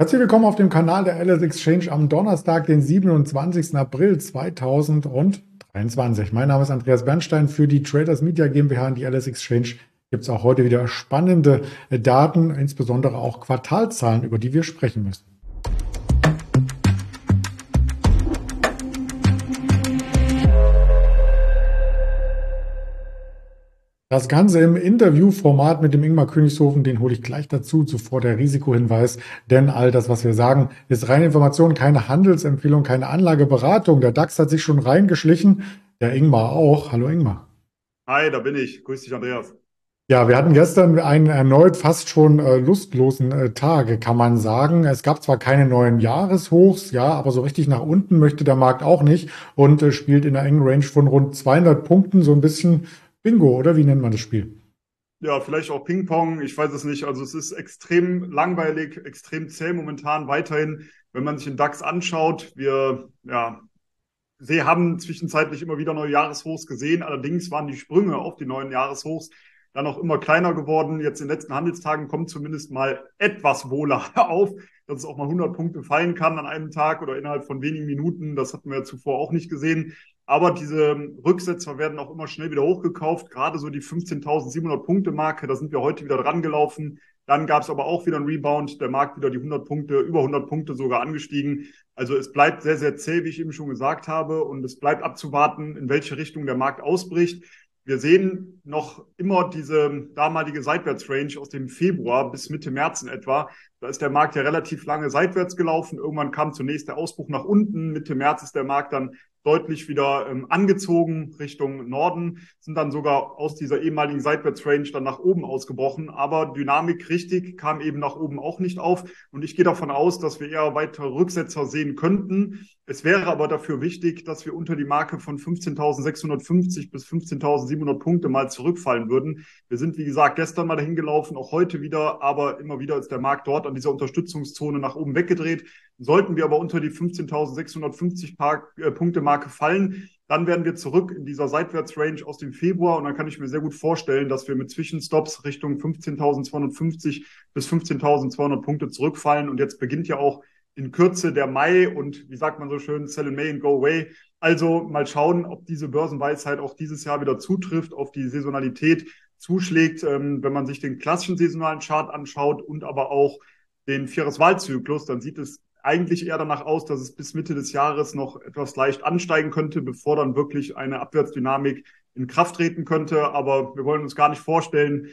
Herzlich willkommen auf dem Kanal der LS Exchange am Donnerstag, den 27. April 2023. Mein Name ist Andreas Bernstein für die Traders Media GmbH und die LS Exchange. Gibt es auch heute wieder spannende Daten, insbesondere auch Quartalzahlen, über die wir sprechen müssen. Das Ganze im Interviewformat mit dem Ingmar Königshofen, den hole ich gleich dazu, zuvor der Risikohinweis, denn all das, was wir sagen, ist reine Information, keine Handelsempfehlung, keine Anlageberatung. Der DAX hat sich schon reingeschlichen, der Ingmar auch. Hallo Ingmar. Hi, da bin ich. Grüß dich, Andreas. Ja, wir hatten gestern einen erneut fast schon lustlosen Tag, kann man sagen. Es gab zwar keine neuen Jahreshochs, ja, aber so richtig nach unten möchte der Markt auch nicht und spielt in einer engen Range von rund 200 Punkten, so ein bisschen Bingo, oder wie nennt man das Spiel? Ja, vielleicht auch Ping-Pong, ich weiß es nicht. Also es ist extrem langweilig, extrem zäh momentan weiterhin, wenn man sich den DAX anschaut. Sie haben zwischenzeitlich immer wieder neue Jahreshochs gesehen. Allerdings waren die Sprünge auf die neuen Jahreshochs dann auch immer kleiner geworden. Jetzt in den letzten Handelstagen kommt zumindest mal etwas Wohler auf, dass es auch mal 100 Punkte fallen kann an einem Tag oder innerhalb von wenigen Minuten. Das hatten wir ja zuvor auch nicht gesehen. Aber diese Rücksetzer werden auch immer schnell wieder hochgekauft. Gerade so die 15.700 Punkte Marke, da sind wir heute wieder dran gelaufen. Dann gab es aber auch wieder einen Rebound, der Markt wieder die 100 Punkte, über 100 Punkte sogar angestiegen. Also es bleibt sehr, sehr zäh, wie ich eben schon gesagt habe. Und es bleibt abzuwarten, in welche Richtung der Markt ausbricht. Wir sehen noch immer diese damalige Seitwärtsrange aus dem Februar bis Mitte März in etwa. Da ist der Markt ja relativ lange seitwärts gelaufen. Irgendwann kam zunächst der Ausbruch nach unten. Mitte März ist der Markt dann deutlich wieder angezogen Richtung Norden, sind dann sogar aus dieser ehemaligen Seitwärtsrange dann nach oben ausgebrochen. Aber Dynamik richtig kam eben nach oben auch nicht auf. Und ich gehe davon aus, dass wir eher weitere Rücksetzer sehen könnten. Es wäre aber dafür wichtig, dass wir unter die Marke von 15.650 bis 15.700 Punkte mal zurückfallen würden. Wir sind, wie gesagt, gestern mal dahin gelaufen, auch heute wieder, aber immer wieder ist der Markt dort an dieser Unterstützungszone nach oben weggedreht. Sollten wir aber unter die 15.650 Punkte Marke fallen, dann werden wir zurück in dieser Seitwärtsrange aus dem Februar und dann kann ich mir sehr gut vorstellen, dass wir mit Zwischenstops Richtung 15.250 bis 15.200 Punkte zurückfallen. Und jetzt beginnt ja auch in Kürze der Mai und wie sagt man so schön, sell in May and go away. Also mal schauen, ob diese Börsenweisheit auch dieses Jahr wieder zutrifft, auf die Saisonalität zuschlägt, wenn man sich den klassischen saisonalen Chart anschaut und aber auch den Viereswahlzyklus, dann sieht es eigentlich eher danach aus, dass es bis Mitte des Jahres noch etwas leicht ansteigen könnte, bevor dann wirklich eine Abwärtsdynamik in Kraft treten könnte. Aber wir wollen uns gar nicht vorstellen,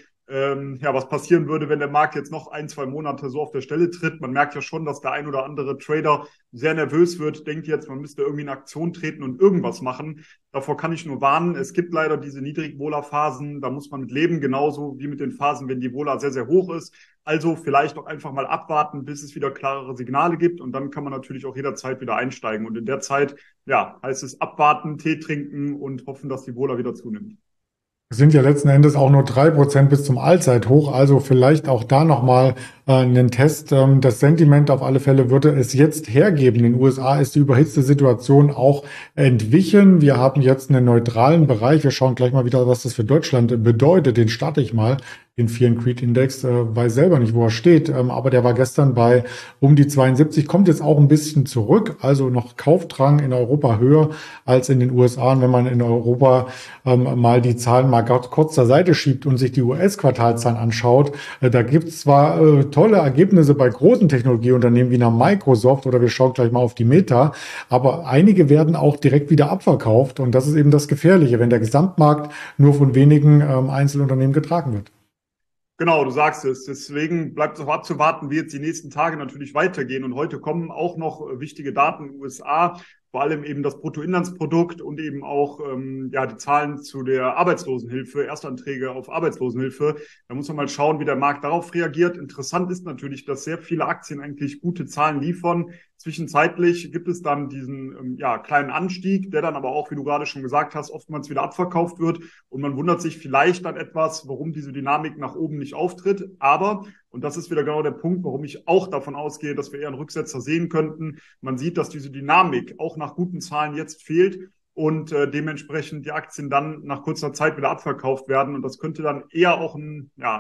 was passieren würde, wenn der Markt jetzt noch 1, 2 Monate so auf der Stelle tritt. Man merkt ja schon, dass der ein oder andere Trader sehr nervös wird, denkt jetzt, man müsste irgendwie in Aktion treten und irgendwas machen. Davor kann ich nur warnen. Es gibt leider diese Niedrigvola-Phasen, da muss man mit leben, genauso wie mit den Phasen, wenn die Vola sehr, sehr hoch ist. Also vielleicht auch einfach mal abwarten, bis es wieder klarere Signale gibt und dann kann man natürlich auch jederzeit wieder einsteigen. Und in der Zeit, ja, heißt es abwarten, Tee trinken und hoffen, dass die Vola wieder zunimmt. Es sind ja letzten Endes auch nur 3% bis zum Allzeithoch, also vielleicht auch da nochmal einen Test. Das Sentiment auf alle Fälle würde es jetzt hergeben. In den USA ist die überhitzte Situation auch entwichen. Wir haben jetzt einen neutralen Bereich. Wir schauen gleich mal wieder, was das für Deutschland bedeutet. Den starte ich mal, den Fear and Greed Index, weiß selber nicht, wo er steht, aber der war gestern bei um die 72, kommt jetzt auch ein bisschen zurück, also noch Kaufdrang in Europa höher als in den USA. Und wenn man in Europa mal die Zahlen mal kurz zur Seite schiebt und sich die US-Quartalzahlen anschaut, da gibt es zwar tolle Ergebnisse bei großen Technologieunternehmen wie einer Microsoft oder wir schauen gleich mal auf die Meta, aber einige werden auch direkt wieder abverkauft und das ist eben das Gefährliche, wenn der Gesamtmarkt nur von wenigen Einzelunternehmen getragen wird. Genau, du sagst es. Deswegen bleibt es auch abzuwarten, wie jetzt die nächsten Tage natürlich weitergehen. Und heute kommen auch noch wichtige Daten in den USA, vor allem eben das Bruttoinlandsprodukt und eben auch die Zahlen zu der Arbeitslosenhilfe, Erstanträge auf Arbeitslosenhilfe. Da muss man mal schauen, wie der Markt darauf reagiert. Interessant ist natürlich, dass sehr viele Aktien eigentlich gute Zahlen liefern. Zwischenzeitlich gibt es dann diesen kleinen Anstieg, der dann aber auch, wie du gerade schon gesagt hast, oftmals wieder abverkauft wird. Und man wundert sich vielleicht dann etwas, warum diese Dynamik nach oben nicht auftritt. Aber, und das ist wieder genau der Punkt, warum ich auch davon ausgehe, dass wir eher einen Rücksetzer sehen könnten. Man sieht, dass diese Dynamik auch nach guten Zahlen jetzt fehlt und dementsprechend die Aktien dann nach kurzer Zeit wieder abverkauft werden. Und das könnte dann eher auch ein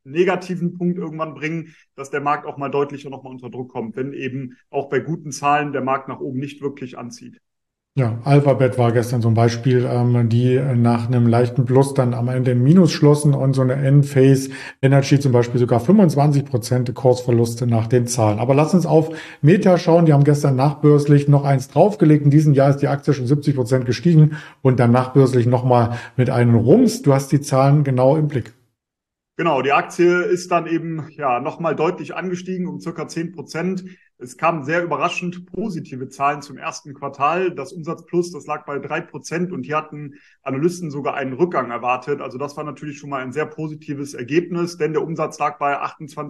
negativen Punkt irgendwann bringen, dass der Markt auch mal deutlicher nochmal unter Druck kommt, wenn eben auch bei guten Zahlen der Markt nach oben nicht wirklich anzieht. Ja, Alphabet war gestern so ein Beispiel, die nach einem leichten Plus dann am Ende im Minus schlossen und so eine Enphase Energy zum Beispiel sogar 25% Kursverluste nach den Zahlen. Aber lass uns auf Meta schauen. Die haben gestern nachbörslich noch eins draufgelegt. In diesem Jahr ist die Aktie schon 70% gestiegen und dann nachbörslich nochmal mit einem Rums. Du hast die Zahlen genau im Blick. Genau, die Aktie ist dann eben ja nochmal deutlich angestiegen um circa 10%. Es kamen sehr überraschend positive Zahlen zum ersten Quartal. Das Umsatzplus, das lag bei 3% und hier hatten Analysten sogar einen Rückgang erwartet. Also das war natürlich schon mal ein sehr positives Ergebnis, denn der Umsatz lag bei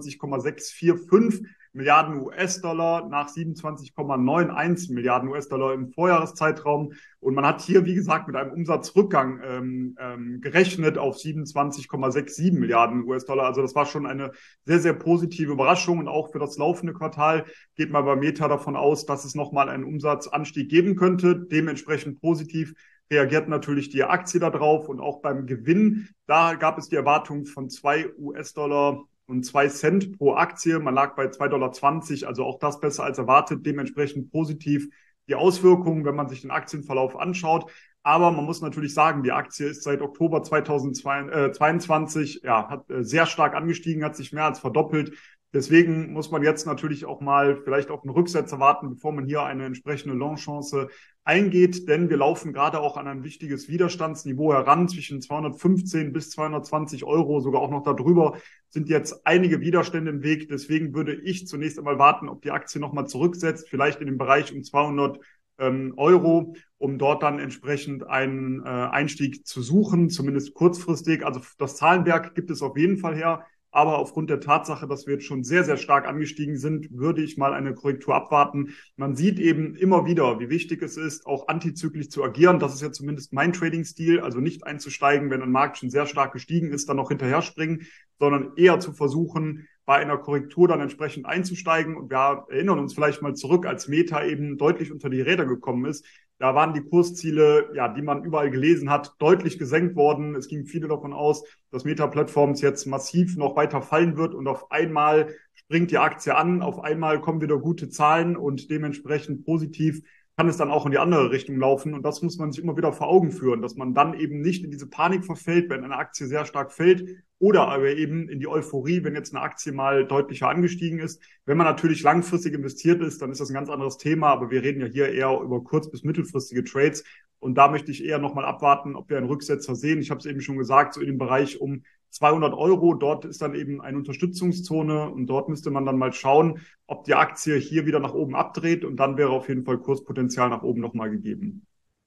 28,645 Milliarden US-Dollar nach 27,91 Milliarden US-Dollar im Vorjahreszeitraum. Und man hat hier, wie gesagt, mit einem Umsatzrückgang gerechnet auf 27,67 Milliarden US-Dollar. Also das war schon eine sehr, sehr positive Überraschung. Und auch für das laufende Quartal geht man bei Meta davon aus, dass es nochmal einen Umsatzanstieg geben könnte. Dementsprechend positiv reagiert natürlich die Aktie darauf. Und auch beim Gewinn, da gab es die Erwartung von 2 US-Dollar und 2 Cent pro Aktie. Man lag bei 2,20 $, also auch das besser als erwartet. Dementsprechend positiv die Auswirkungen, wenn man sich den Aktienverlauf anschaut. Aber man muss natürlich sagen, die Aktie ist seit Oktober 2022 hat sehr stark angestiegen, hat sich mehr als verdoppelt. Deswegen muss man jetzt natürlich auch mal vielleicht auf einen Rücksetzer warten, bevor man hier eine entsprechende Longchance eingeht. Denn wir laufen gerade auch an ein wichtiges Widerstandsniveau heran. Zwischen 215 bis 220 Euro, sogar auch noch darüber, sind jetzt einige Widerstände im Weg. Deswegen würde ich zunächst einmal warten, ob die Aktie nochmal zurücksetzt, vielleicht in den Bereich um 200 Euro, um dort dann entsprechend einen Einstieg zu suchen, zumindest kurzfristig. Also das Zahlenwerk gibt es auf jeden Fall her. Aber aufgrund der Tatsache, dass wir jetzt schon sehr, sehr stark angestiegen sind, würde ich mal eine Korrektur abwarten. Man sieht eben immer wieder, wie wichtig es ist, auch antizyklisch zu agieren. Das ist ja zumindest mein Trading-Stil. Also nicht einzusteigen, wenn ein Markt schon sehr stark gestiegen ist, dann noch hinterher springen, sondern eher zu versuchen, bei einer Korrektur dann entsprechend einzusteigen. Und wir erinnern uns vielleicht mal zurück, als Meta eben deutlich unter die Räder gekommen ist. Da waren die Kursziele, die man überall gelesen hat, deutlich gesenkt worden. Es gingen viele davon aus, dass Meta Platforms jetzt massiv noch weiter fallen wird und auf einmal springt die Aktie an, auf einmal kommen wieder gute Zahlen und dementsprechend positiv kann es dann auch in die andere Richtung laufen. Und das muss man sich immer wieder vor Augen führen, dass man dann eben nicht in diese Panik verfällt, wenn eine Aktie sehr stark fällt, oder aber eben in die Euphorie, wenn jetzt eine Aktie mal deutlicher angestiegen ist. Wenn man natürlich langfristig investiert ist, dann ist das ein ganz anderes Thema. Aber wir reden ja hier eher über kurz- bis mittelfristige Trades. Und da möchte ich eher nochmal abwarten, ob wir einen Rücksetzer sehen. Ich habe es eben schon gesagt, so in dem Bereich um 200 Euro. Dort ist dann eben eine Unterstützungszone und dort müsste man dann mal schauen, ob die Aktie hier wieder nach oben abdreht und dann wäre auf jeden Fall Kurspotenzial nach oben nochmal gegeben.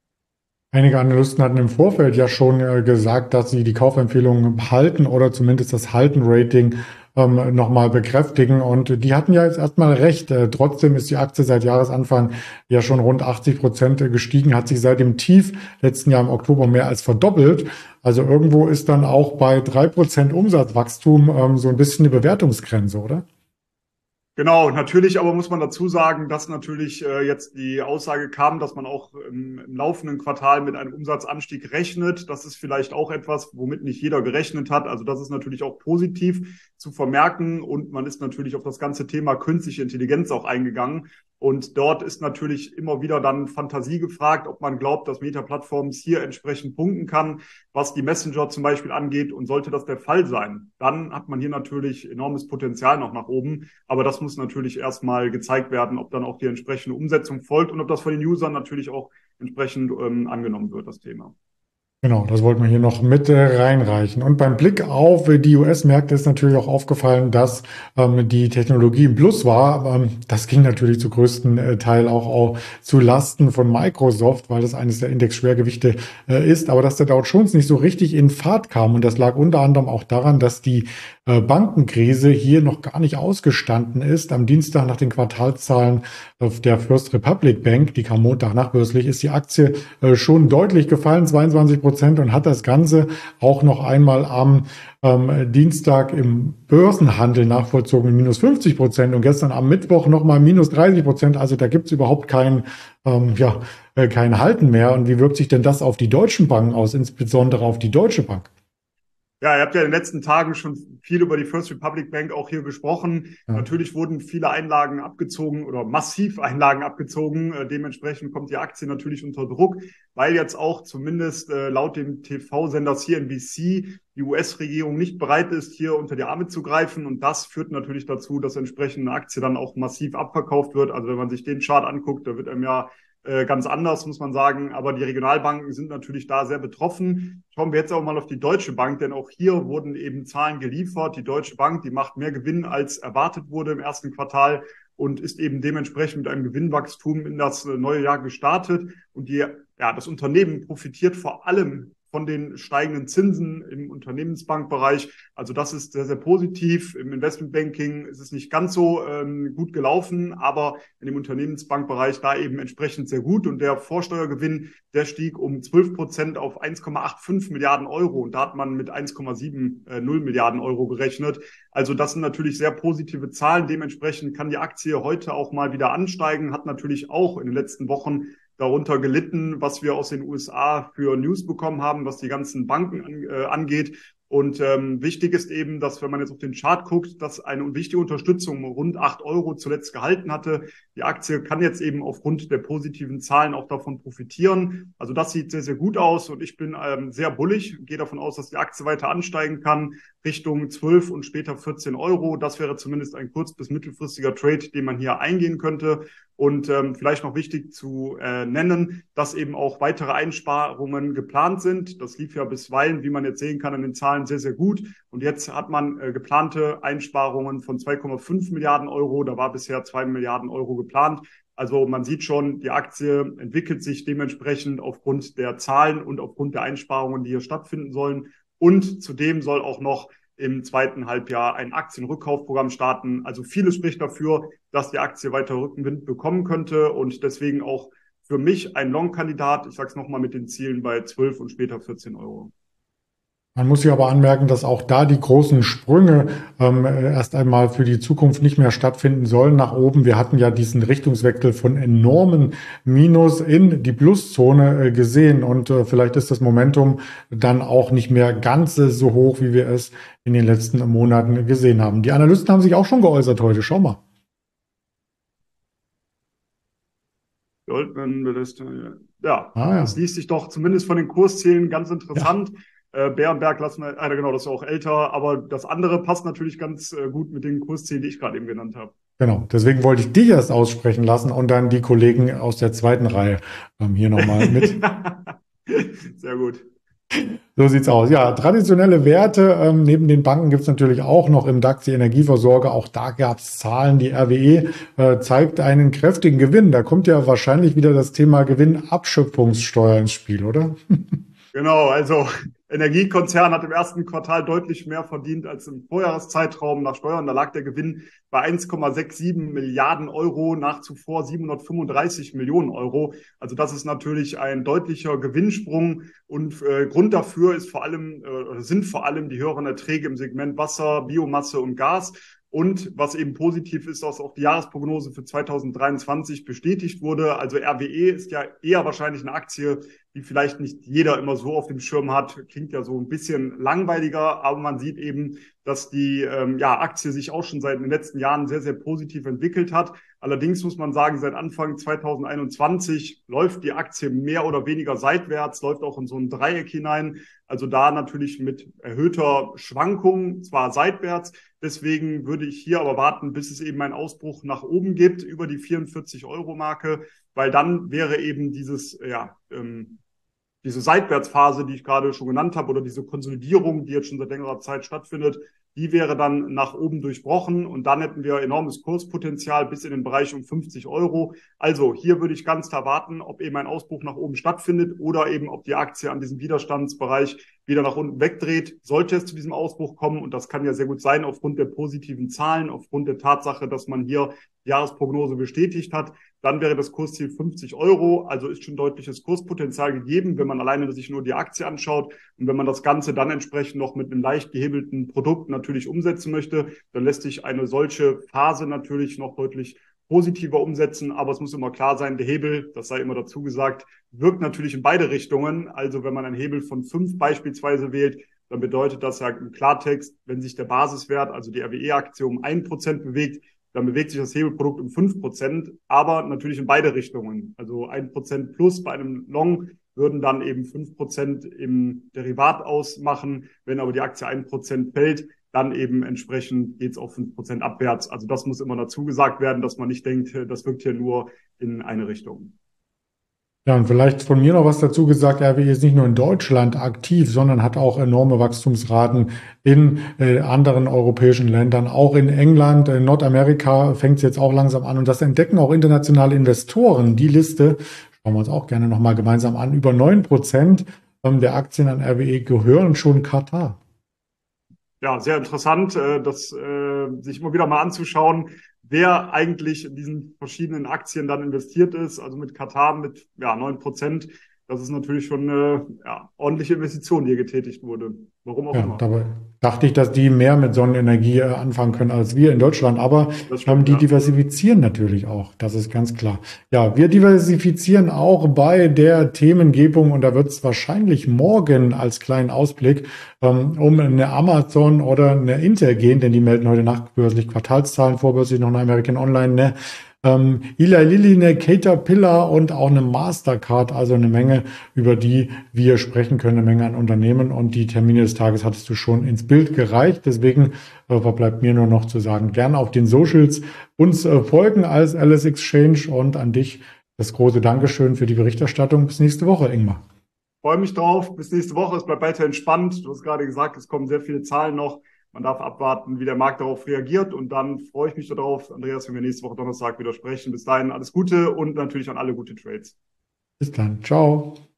Einige Analysten hatten im Vorfeld ja schon gesagt, dass sie die Kaufempfehlung halten oder zumindest das Halten-Rating nochmal bekräftigen. Und die hatten ja jetzt erstmal recht. Trotzdem ist die Aktie seit Jahresanfang ja schon rund 80% gestiegen, hat sich seit dem Tief letzten Jahr im Oktober mehr als verdoppelt. Also irgendwo ist dann auch bei 3% Umsatzwachstum so ein bisschen eine Bewertungsgrenze, oder? Genau, natürlich, aber muss man dazu sagen, dass natürlich jetzt die Aussage kam, dass man auch im laufenden Quartal mit einem Umsatzanstieg rechnet. Das ist vielleicht auch etwas, womit nicht jeder gerechnet hat. Also das ist natürlich auch positiv zu vermerken und man ist natürlich auf das ganze Thema künstliche Intelligenz auch eingegangen. Und dort ist natürlich immer wieder dann Fantasie gefragt, ob man glaubt, dass Meta Platforms hier entsprechend punkten kann, was die Messenger zum Beispiel angeht. Und sollte das der Fall sein, dann hat man hier natürlich enormes Potenzial noch nach oben. Aber das muss natürlich erstmal gezeigt werden, ob dann auch die entsprechende Umsetzung folgt und ob das von den Usern natürlich auch entsprechend angenommen wird, das Thema. Genau, das wollten wir hier noch mit reinreichen. Und beim Blick auf die US-Märkte ist natürlich auch aufgefallen, dass die Technologie im Plus war. Das ging natürlich zu größten Teil auch zu Lasten von Microsoft, weil das eines der Indexschwergewichte ist. Aber dass der Dow Jones nicht so richtig in Fahrt kam. Und das lag unter anderem auch daran, dass die Bankenkrise hier noch gar nicht ausgestanden ist. Am Dienstag nach den Quartalszahlen der First Republic Bank, die kam Montag nachbörslich, ist die Aktie schon deutlich gefallen, 22%, und hat das Ganze auch noch einmal am Dienstag im Börsenhandel nachvollzogen, minus 50%, und gestern am Mittwoch nochmal minus 30%. Also da gibt's überhaupt kein Halten mehr. Und wie wirkt sich denn das auf die deutschen Banken aus, insbesondere auf die Deutsche Bank? Ja, ihr habt ja in den letzten Tagen schon viel über die First Republic Bank auch hier gesprochen. Ja. Natürlich wurden viele Einlagen abgezogen oder massiv Einlagen abgezogen. Dementsprechend kommt die Aktie natürlich unter Druck, weil jetzt auch zumindest laut dem TV-Sender CNBC die US-Regierung nicht bereit ist, hier unter die Arme zu greifen. Und das führt natürlich dazu, dass entsprechend eine Aktie dann auch massiv abverkauft wird. Also wenn man sich den Chart anguckt, da wird einem ja ganz anders, muss man sagen. Aber die Regionalbanken sind natürlich da sehr betroffen. Schauen wir jetzt auch mal auf die Deutsche Bank, denn auch hier wurden eben Zahlen geliefert. Die Deutsche Bank, die macht mehr Gewinn, als erwartet wurde im ersten Quartal und ist eben dementsprechend mit einem Gewinnwachstum in das neue Jahr gestartet. Und das Unternehmen profitiert vor allem von den steigenden Zinsen im Unternehmensbankbereich. Also das ist sehr, sehr positiv. Im Investmentbanking ist es nicht ganz so gut gelaufen, aber in dem Unternehmensbankbereich da eben entsprechend sehr gut. Und der Vorsteuergewinn, der stieg um 12% auf 1,85 Milliarden Euro. Und da hat man mit 1,70 Milliarden Euro gerechnet. Also das sind natürlich sehr positive Zahlen. Dementsprechend kann die Aktie heute auch mal wieder ansteigen, hat natürlich auch in den letzten Wochen darunter gelitten, was wir aus den USA für News bekommen haben, was die ganzen Banken angeht. Und wichtig ist eben, dass, wenn man jetzt auf den Chart guckt, dass eine wichtige Unterstützung rund 8 Euro zuletzt gehalten hatte. Die Aktie kann jetzt eben aufgrund der positiven Zahlen auch davon profitieren. Also das sieht sehr, sehr gut aus und ich bin sehr bullig, gehe davon aus, dass die Aktie weiter ansteigen kann, Richtung 12 und später 14 Euro. Das wäre zumindest ein kurz- bis mittelfristiger Trade, den man hier eingehen könnte. Und vielleicht noch wichtig zu nennen, dass eben auch weitere Einsparungen geplant sind. Das lief ja bisweilen, wie man jetzt sehen kann, in den Zahlen sehr, sehr gut. Und jetzt hat man geplante Einsparungen von 2,5 Milliarden Euro. Da war bisher 2 Milliarden Euro geplant. Also man sieht schon, die Aktie entwickelt sich dementsprechend aufgrund der Zahlen und aufgrund der Einsparungen, die hier stattfinden sollen. Und zudem soll auch noch im zweiten Halbjahr ein Aktienrückkaufprogramm starten. Also vieles spricht dafür, dass die Aktie weiter Rückenwind bekommen könnte und deswegen auch für mich ein Long-Kandidat. Ich sage es nochmal mit den Zielen bei 12 und später 14 Euro. Man muss hier aber anmerken, dass auch da die großen Sprünge erst einmal für die Zukunft nicht mehr stattfinden sollen nach oben. Wir hatten ja diesen Richtungswechsel von enormen Minus in die Pluszone gesehen und vielleicht ist das Momentum dann auch nicht mehr ganz so hoch, wie wir es in den letzten Monaten gesehen haben. Die Analysten haben sich auch schon geäußert heute. Schau mal. Goldman, ja, Ah ja. das liest sich doch zumindest von den Kurszielen ganz interessant. Bärenberg lassen wir, genau, das ist auch älter, aber das andere passt natürlich ganz gut mit den Kurszielen, die ich gerade eben genannt habe. Genau, deswegen wollte ich dich erst aussprechen lassen und dann die Kollegen aus der zweiten Reihe hier nochmal mit. Sehr gut. So sieht's aus. Ja, traditionelle Werte. Neben den Banken gibt's natürlich auch noch im DAX die Energieversorger. Auch da gab's Zahlen. Die RWE zeigt einen kräftigen Gewinn. Da kommt ja wahrscheinlich wieder das Thema Gewinnabschöpfungssteuer ins Spiel, oder? Genau, also Energiekonzern hat im ersten Quartal deutlich mehr verdient als im Vorjahreszeitraum nach Steuern. Da lag der Gewinn bei 1,67 Milliarden Euro nach zuvor 735 Millionen Euro. Also das ist natürlich ein deutlicher Gewinnsprung und Grund dafür sind vor allem die höheren Erträge im Segment Wasser, Biomasse und Gas. Und was eben positiv ist, dass auch die Jahresprognose für 2023 bestätigt wurde. Also RWE ist ja eher wahrscheinlich eine Aktie, die vielleicht nicht jeder immer so auf dem Schirm hat. Klingt ja so ein bisschen langweiliger, aber man sieht eben, dass die Aktie sich auch schon seit den letzten Jahren sehr, sehr positiv entwickelt hat. Allerdings muss man sagen, seit Anfang 2021 läuft die Aktie mehr oder weniger seitwärts, läuft auch in so ein Dreieck hinein. Also da natürlich mit erhöhter Schwankung, zwar seitwärts. Deswegen würde ich hier aber warten, bis es eben einen Ausbruch nach oben gibt, über die 44-Euro-Marke, weil dann wäre eben diese Seitwärtsphase, die ich gerade schon genannt habe, oder diese Konsolidierung, die jetzt schon seit längerer Zeit stattfindet, die wäre dann nach oben durchbrochen und dann hätten wir enormes Kurspotenzial bis in den Bereich um 50 Euro. Also hier würde ich ganz klar warten, ob eben ein Ausbruch nach oben stattfindet oder eben ob die Aktie an diesem Widerstandsbereich wieder nach unten wegdreht. Sollte es zu diesem Ausbruch kommen, und das kann ja sehr gut sein aufgrund der positiven Zahlen, aufgrund der Tatsache, dass man hier die Jahresprognose bestätigt hat, dann wäre das Kursziel 50 Euro. Also ist schon deutliches Kurspotenzial gegeben, wenn man alleine sich nur die Aktie anschaut. Und wenn man das Ganze dann entsprechend noch mit einem leicht gehebelten Produkt natürlich umsetzen möchte, dann lässt sich eine solche Phase natürlich noch deutlich positiver umsetzen. Aber es muss immer klar sein, der Hebel, das sei immer dazu gesagt, wirkt natürlich in beide Richtungen. Also wenn man einen Hebel von 5 beispielsweise wählt, dann bedeutet das ja im Klartext, wenn sich der Basiswert, also die RWE-Aktie um 1% bewegt, dann bewegt sich das Hebelprodukt um 5%, aber natürlich in beide Richtungen. Also 1% plus bei einem Long würden dann eben 5% im Derivat ausmachen. Wenn aber die Aktie 1% fällt, dann eben entsprechend geht es auf 5% abwärts. Also das muss immer dazu gesagt werden, dass man nicht denkt, das wirkt hier nur in eine Richtung. Ja, und vielleicht von mir noch was dazu gesagt. RWE ist nicht nur in Deutschland aktiv, sondern hat auch enorme Wachstumsraten in anderen europäischen Ländern, auch in England, in Nordamerika fängt es jetzt auch langsam an. Und das entdecken auch internationale Investoren. Die Liste schauen wir uns auch gerne nochmal gemeinsam an. Über 9% der Aktien an RWE gehören schon Katar. Ja, sehr interessant, das sich immer wieder mal anzuschauen, wer eigentlich in diesen verschiedenen Aktien dann investiert ist. Also mit Katar mit 9%. Das ist natürlich schon eine ordentliche Investition, die hier getätigt wurde. Warum auch Ja, immer. dabei dachte ich, dass die mehr mit Sonnenenergie anfangen können als wir in Deutschland. Aber Das stimmt, die ja. diversifizieren natürlich auch. Das ist ganz klar. Ja, wir diversifizieren auch bei der Themengebung und da wird es wahrscheinlich morgen als kleinen Ausblick um eine Amazon oder eine Intel gehen, denn die melden heute nachbörslich Quartalszahlen, vorbörslich noch eine American Online, eine Eli Lilly, eine Caterpillar und auch eine Mastercard, also eine Menge, über die wir sprechen können, eine Menge an Unternehmen und die Termine des Tages hattest du schon ins Bild gereicht. Deswegen verbleibt mir nur noch zu sagen, gerne auf den Socials uns folgen als Alice Exchange und an dich das große Dankeschön für die Berichterstattung. Bis nächste Woche, Ingmar. Freue mich drauf. Bis nächste Woche. Es bleibt weiter entspannt. Du hast gerade gesagt, es kommen sehr viele Zahlen noch. Man darf abwarten, wie der Markt darauf reagiert. Und dann freue ich mich darauf, Andreas, wenn wir nächste Woche Donnerstag wieder sprechen. Bis dahin alles Gute und natürlich an alle gute Trades. Bis dann. Ciao.